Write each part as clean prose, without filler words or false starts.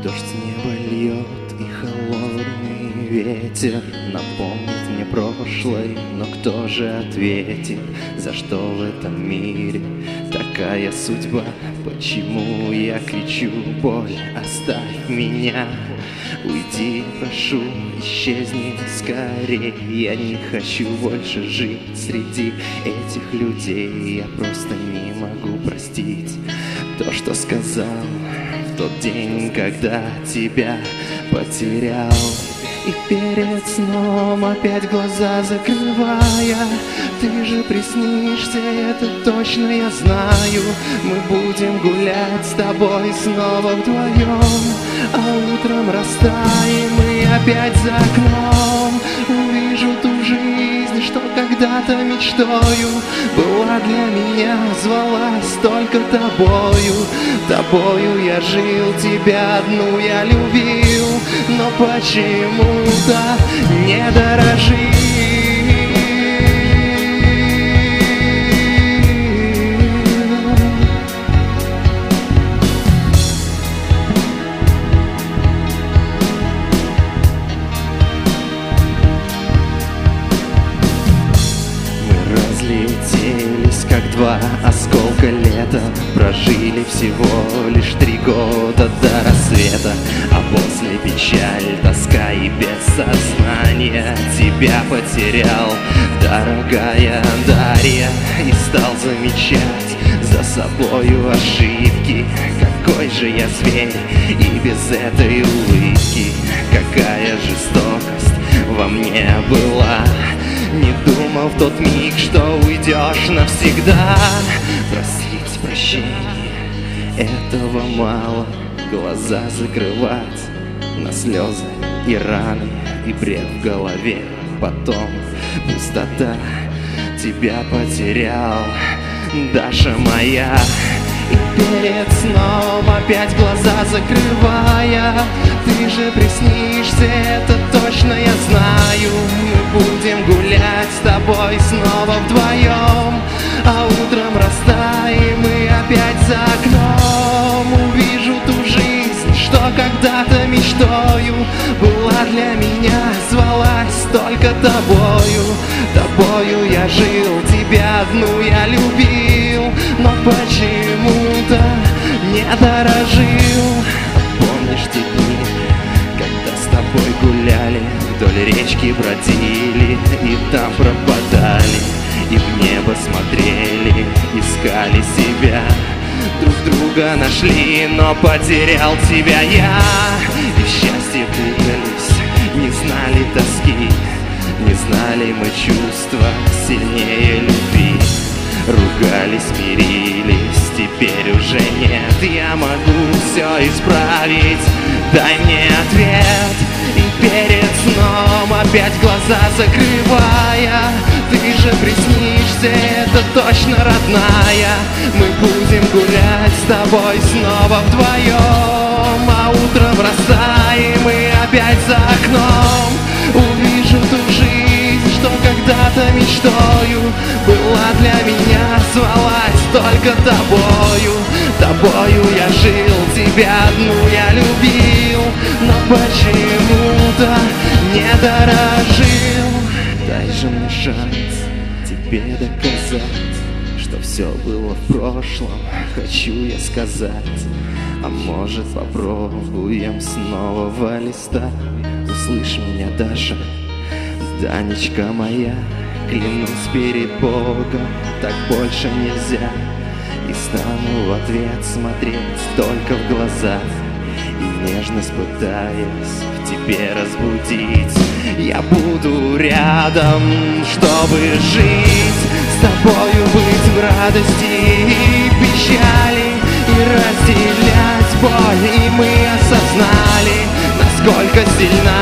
Дождь с неба льет, и холодный ветер напомнит мне прошлое, но кто же ответит, за что в этом мире такая судьба? Почему я кричу: боль, оставь меня, уйди, прошу, исчезни скорее. Я не хочу больше жить среди этих людей. Я просто не могу простить то, что сказал в тот день, когда тебя потерял. И перед сном опять глаза закрывая, ты же приснишься, это точно я знаю. Мы будем гулять с тобой снова вдвоем, а утром растаем и опять за окном увижу ту жизнь, что когда-то мечтою была для меня, звалась только тобою. Тобою я жил, тебя одну я любил, но почему-то не дорожил. Мы разлетелись, как два осколка лета, прожили всего лишь 3 года до рассвета, а после печаль, тоска и без сознания тебя потерял, дорогая Дарья, и стал замечать за собою ошибки. Какой же я зверь и без этой улыбки, какая жестокость во мне была. Не думал в тот миг, что уйдешь навсегда. Просить прощения, этого мало. Глаза закрывать на слезы и раны, и бред в голове. Потом пустота, тебя потерял, Даша моя. И перед сном опять глаза закрывая, ты же приснишься, это точно я знаю. Мы будем гулять с тобой снова вдвоем, а утром растаем и опять за окном увижу ту жизнь, что когда-то мечтою была для меня, звалась только тобою. Тобою я жил, тебя одну я любил, но почему-то не дорожил. Помнишь те дни, когда с тобой гуляли, вдоль речки бродили и там пропадали, и в небо смотрели, искали себя, друг друга нашли, но потерял тебя я. И в счастье путались, не знали тоски, не знали мы чувства сильнее любви. Ругались, мирились, теперь уже нет. Я могу все исправить, дай мне ответ. И перед сном опять глаза закрывая, ты же приснишься, это точно родная. Мы будем гулять с тобой снова вдвоем, а утром растаем и опять за окном увижу ту жизнь, что когда-то мечтою была для меня, звалась только тобою. Тобою я жил, тебя одну я любил, но почему-то не дорожил. Дай же мне шанс тебе доказать, что все было в прошлом, хочу я сказать. А может, попробуем с нового листа? Услышь меня, Даша, Данечка моя, клянусь перед Богом, так больше нельзя. И стану в ответ смотреть только в глаза, и нежность пытаясь в тебе разбудить. Я буду рядом, чтобы жить с тобою, быть в радости и печали, и разделять боль. И мы осознали, насколько сильна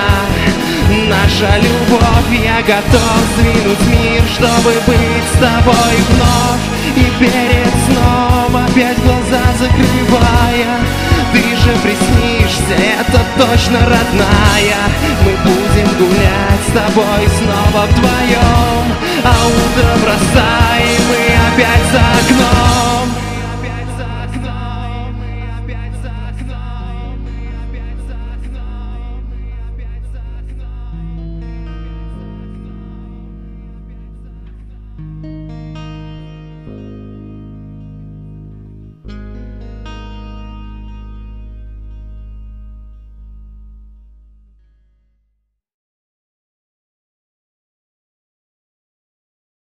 наша любовь. Я готов сдвинуть мир, чтобы быть с тобой вновь. И перед сном опять глаза закрывая, ты же приснишься, это точно родная. Мы будем гулять с тобой снова вдвоем, а утром растаем и опять за окном